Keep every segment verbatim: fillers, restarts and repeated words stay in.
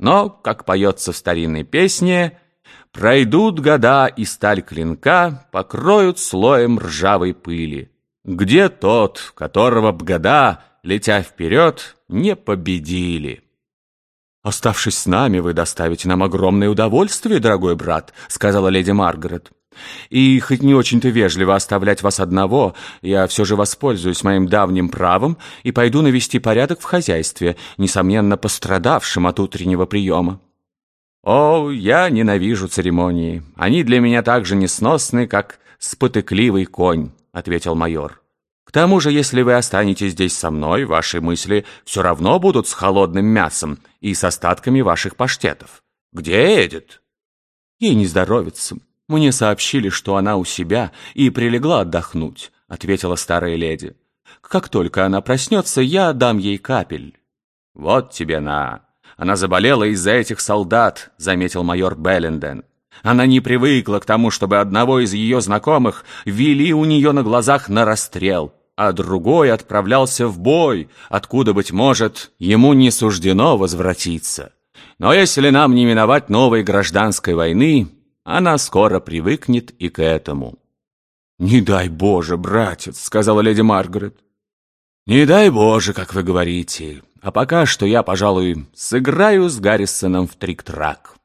Но, как поется в старинной песне, пройдут года, и сталь клинка покроют слоем ржавой пыли. Где тот, которого б года, летя вперед, не победили? «Оставшись с нами, вы доставите нам огромное удовольствие, дорогой брат», — сказала леди Маргарет. «И хоть не очень-то вежливо оставлять вас одного, я все же воспользуюсь моим давним правом и пойду навести порядок в хозяйстве, несомненно пострадавшим от утреннего приема». «О, я ненавижу церемонии. Они для меня так же несносны, как спотыкливый конь», — ответил майор. «К тому же, если вы останетесь здесь со мной, ваши мысли все равно будут с холодным мясом и с остатками ваших паштетов. Где Эдит?» «Ей не здоровится. Мне сообщили, что она у себя и прилегла отдохнуть», — ответила старая леди. «Как только она проснется, я дам ей капель». «Вот тебе на! Она заболела из-за этих солдат», — заметил майор Белленден. «Она не привыкла к тому, чтобы одного из ее знакомых вели у нее на глазах на расстрел, а другой отправлялся в бой, откуда, быть может, ему не суждено возвратиться. Но если нам не миновать новой гражданской войны, она скоро привыкнет и к этому». «Не дай Боже, братец», — сказала леди Маргарет. «Не дай Боже, как вы говорите. А пока что я, пожалуй, сыграю с Гаррисоном в трик-трак».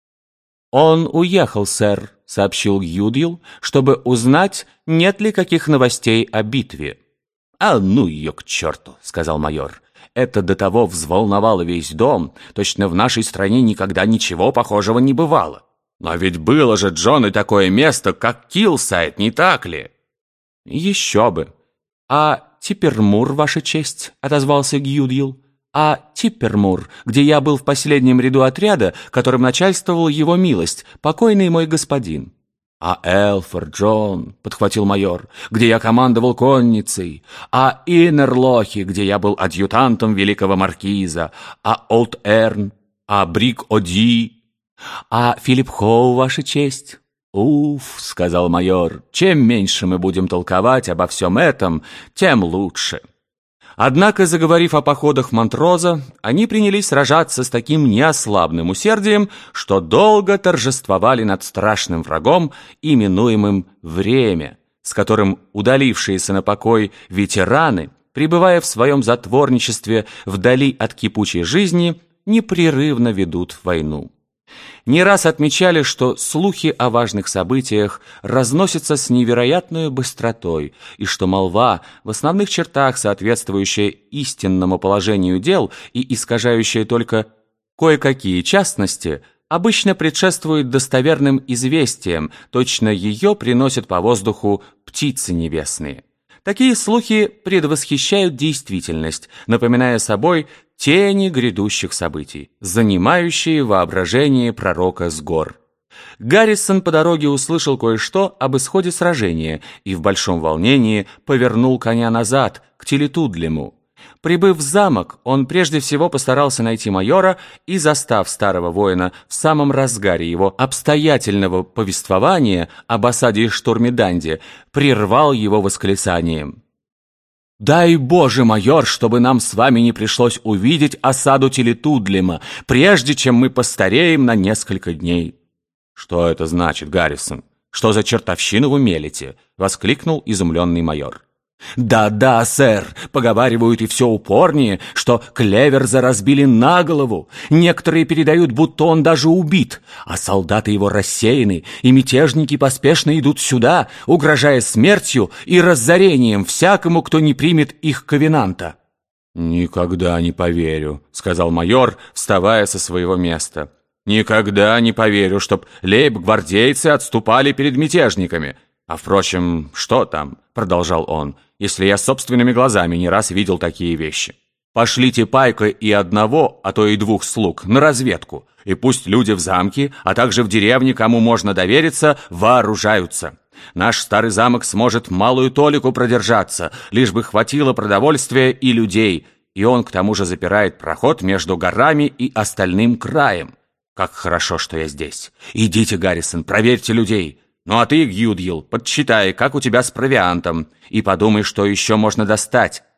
«Он уехал, сэр», — сообщил Гюдьел, чтобы узнать, нет ли каких новостей о битве. «А ну ее к черту», — сказал майор. «Это до того взволновало весь дом, точно в нашей стране никогда ничего похожего не бывало. Но ведь было же, Джон, и такое место, как Килсайд, не так ли?» «Еще бы. А Типпермур, ваша честь», — отозвался Гюдьел. «А Типпермур, где я был в последнем ряду отряда, которым начальствовал его милость, покойный мой господин». «А Элфорд, Джон», — подхватил майор, — «где я командовал конницей, а Иннерлохи, где я был адъютантом великого маркиза, а Олд-Эрн, а Брик-О'Ди, а Филипп Хоу, ваша честь». «Уф», — сказал майор, — «чем меньше мы будем толковать обо всем этом, тем лучше». Однако, заговорив о походах Монтроза, они принялись сражаться с таким неослабным усердием, что долго торжествовали над страшным врагом, именуемым «Время», с которым удалившиеся на покой ветераны, пребывая в своем затворничестве вдали от кипучей жизни, непрерывно ведут войну. Не раз отмечали, что слухи о важных событиях разносятся с невероятной быстротой, и что молва, в основных чертах соответствующая истинному положению дел и искажающая только кое-какие частности, обычно предшествует достоверным известиям, точно ее приносят по воздуху птицы небесные. Такие слухи предвосхищают действительность, напоминая собой тени грядущих событий, занимающие воображение пророка с гор. Гаррисон по дороге услышал кое-что об исходе сражения и в большом волнении повернул коня назад, к Телетудлему. Прибыв в замок, он прежде всего постарался найти майора и, застав старого воина в самом разгаре его обстоятельного повествования об осаде и штурме Данди, прервал его восклицанием. «Дай Боже, майор, чтобы нам с вами не пришлось увидеть осаду Телетудлема, прежде чем мы постареем на несколько дней». «Что это значит, Гаррисон? Что за чертовщину вы мелите?» — воскликнул изумленный майор. «Да-да, сэр, поговаривают и все упорнее, что Клеверза разбили на голову. Некоторые передают, будто он даже убит, а солдаты его рассеяны, и мятежники поспешно идут сюда, угрожая смертью и разорением всякому, кто не примет их ковенанта». «Никогда не поверю», — сказал майор, вставая со своего места. «Никогда не поверю, чтоб лейб-гвардейцы отступали перед мятежниками. А, впрочем, что там?» — продолжал он, — «если я собственными глазами не раз видел такие вещи. Пошлите Пайка и одного, а то и двух слуг на разведку, и пусть люди в замке, а также в деревне, кому можно довериться, вооружаются. Наш старый замок сможет малую толику продержаться, лишь бы хватило продовольствия и людей, и он к тому же запирает проход между горами и остальным краем. Как хорошо, что я здесь. Идите, Гаррисон, проверьте людей. Ну а ты, Гюдьел, подсчитай, как у тебя с провиантом, и подумай, что еще можно достать.